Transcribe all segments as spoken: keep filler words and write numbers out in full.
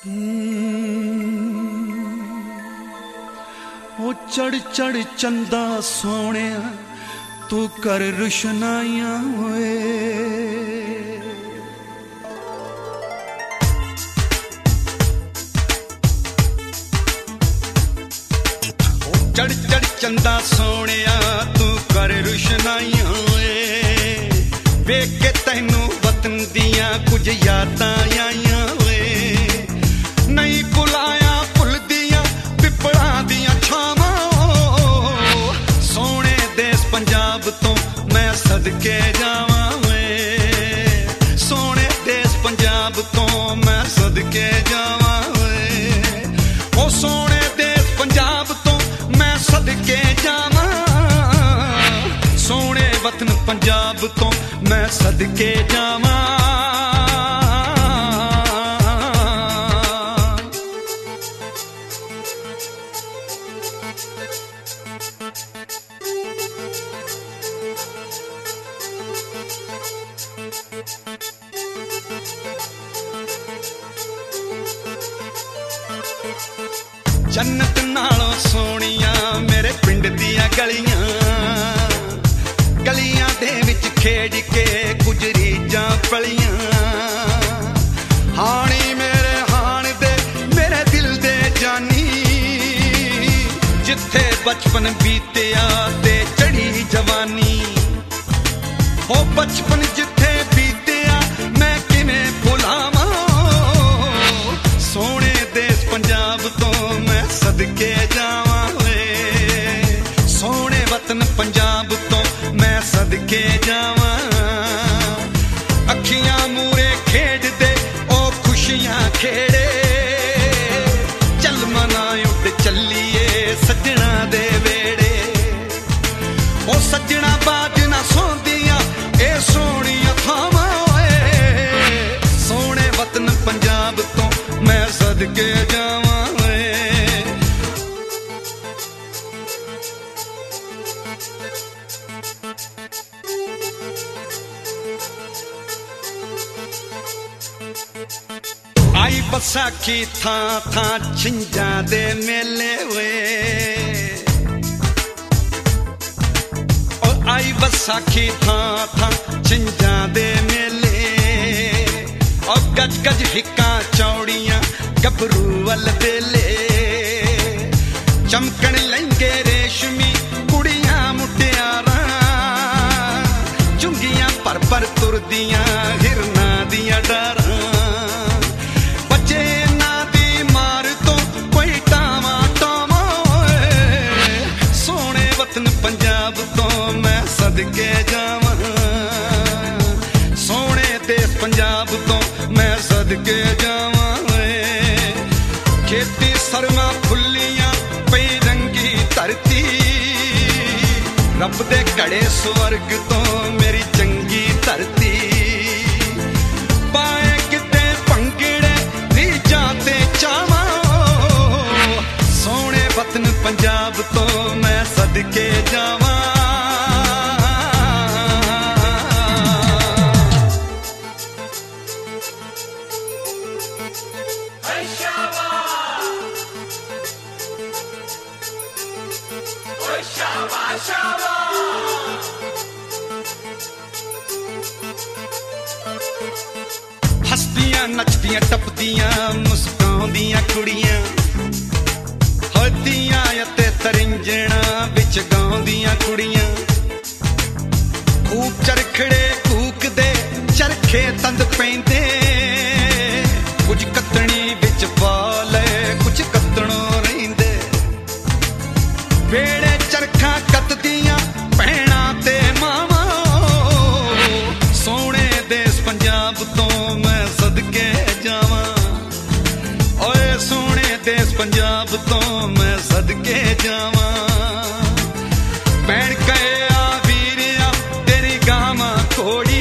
ओ चढ़ चढ़ चंदा सोने तू कर रुशनाइयां होए। चढ़ चढ़ चंदा सोने तू कर रुशनाइयां होए। वेख के तैनू वतन दियां कुछ यादां आइयां होए। नहीं भुलाया भुल दियां पिपड़ा दियां छावां। सोने देस पंजाब तो मैं सदके जावां वे। सोने देस पंजाब तो मैं सदके जावां वे। ओ सोने देस पंजाब तो मैं सदके जावां। सोने वतन पंजाब तो मैं सदके जावां। जन्नत नालों सोनिया मेरे पिंड दियां गलियां। गलियां दे विच खेड के कुछ रीजां पलियां। हानी मेरे हान दे मेरे दिल दे जानी। जिथे बचपन बीतिया ते चढ़ी जवानी। ओ बचपन जिथे बीतिया मैं किवें भुलावां। सोने देस पंजाब तो मैं सदके जावां वे। सोने वतन पंजाब तो मैं सदके जावां। अखियां मूरे खेड दे ओ खुशियां खेड़े। चल मना उठ चलिए सजना दे वेड़े। ओ सजना बाज ना सोंदियां ए सोहणियां थावां ओए। सोने वतन पंजाब तो मैं सदके जावां वे। आई बसाखी थां थां छिंजां दे मेले वे। ओ आई बसाखी थां थां छिंजां दे मेले। ओ गज गज हिक्कां चौड़ियां गभरू वल बेले। चमकण लहंगे रेशमी कुड़ियां मुटियारां। चुंगियां पर पर तुरदियां हिरना दियां डारां। बचे ना दी मार तो कोई टावा टावा। सोने वतन पंजाब तो मैं सदके जावां। सोने देस पंजाब तो मैं सदके जावां। खेती सरमा फुल्लियां पई रंगी धरती। रब दे घड़े स्वर्ग तो मेरी चंगी धरती। पाए किते भंगड़े रीजां ते चावां। सोने वतन पंजाब तो मैं सदके जावां। हसदियां नचदियां टपदियां मुस्काउंदियां कुड़ियां। हदियां ते तरिंजणा बिच गाउंदियां कुड़ियां। खूब चरखड़े कूकदे चरखे तंद पैंदे। कुछ कतणी बिच पाल कुछ कतणों रहिंदे। वेड़े चरखा कतदियां भैणां ते मावां। सोने देस पंजाब तो मैं सदके जावां। ओए सोने देस पंजाब तो मैं सदके जावां। भैण कहे आ वीरिया तेरी गावां घोड़ी।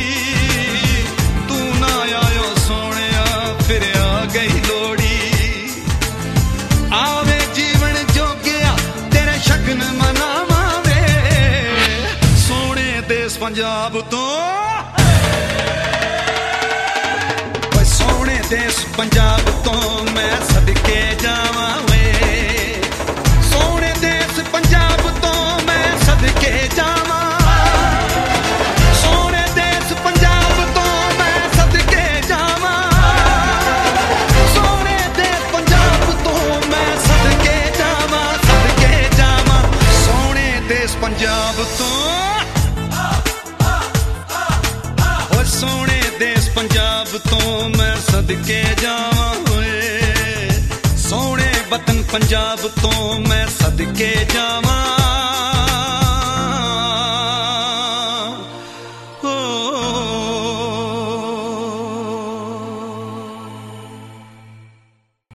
तू ना आयो सोनिया फिर आ गई लोड़ी। आवे जीवन जोगिया तेरे शगन मनावां वे। सोने देस पंजाब तो देश पंजाब तो ਸਦਕੇ ਜਾਵਾਂ ਵੇ ਸੋਹਣੇ ਦੇਸ ਪੰਜਾਬ ਤੋਂ ਮੈਂ ਸਦਕੇ ਜਾਵਾਂ ਸੋਹਣੇ ਦੇਸ ਪੰਜਾਬ ਤੋਂ ਮੈਂ ਸਦਕੇ ਜਾਵਾਂ ਸੋਹਣੇ ਦੇਸ ਪੰਜਾਬ ਤੋਂ ਮੈਂ ਸਦਕੇ ਜਾਵਾਂ ਸਦਕੇ ਜਾਵਾਂ ਸੋਹਣੇ ਦੇਸ ਪੰਜਾਬ ਤੋਂ ਸੋਹਣੇ ਦੇਸ ਪੰਜਾਬ ਤੋਂ ਮੈਂ ਸਦਕੇ ਜਾਵਾਂ ਓਏ ਸੋਹਣੇ ਵਤਨ ਪੰਜਾਬ ਤੋਂ ਮੈਂ ਸਦਕੇ ਜਾਵਾਂ